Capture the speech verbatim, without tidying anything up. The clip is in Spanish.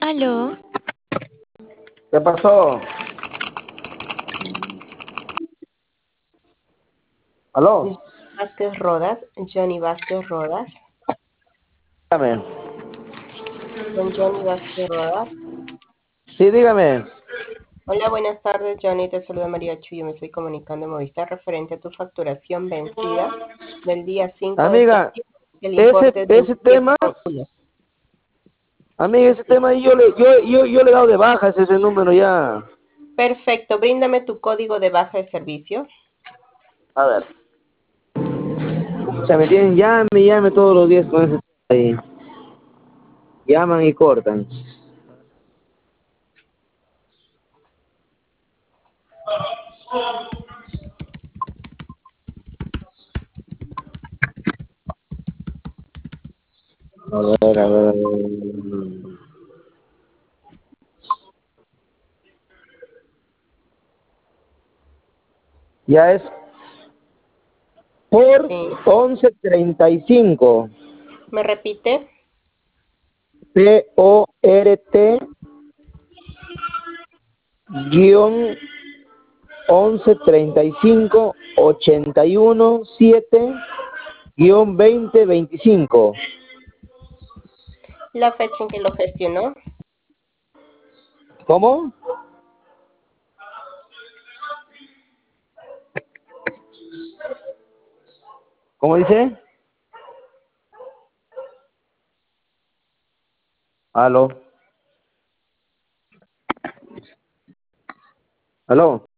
Aló. ¿Qué pasó? ¿Aló? Vázquez Rodas, Johnny Vázquez Rodas, Dígame. con Johnny Vázquez Rodas. Sí, dígame. Hola, buenas tardes, Johnny. Te saluda María Chu. Yo me estoy comunicando en Movistar referente a tu facturación vencida del día cinco de Amiga, septiembre. El ese, importe es ese veintisiete tema, con uno. amiga, ese tema yo le, yo, yo, yo le he dado de baja ese, ese número ya. Perfecto. Bríndame tu código de baja de servicio. A ver. O sea, me tienen llame, llame todos los días con ese tema ahí. Llaman y cortan. A ver, a ver, a ver. Ya es por Sí. once treinta y cinco. ¿Me repite? P O R T guión once treinta y cinco ochenta y uno siete guión veinte veinticinco. La fecha en que lo gestionó. ¿Cómo? ¿Cómo dice? Aló. Aló.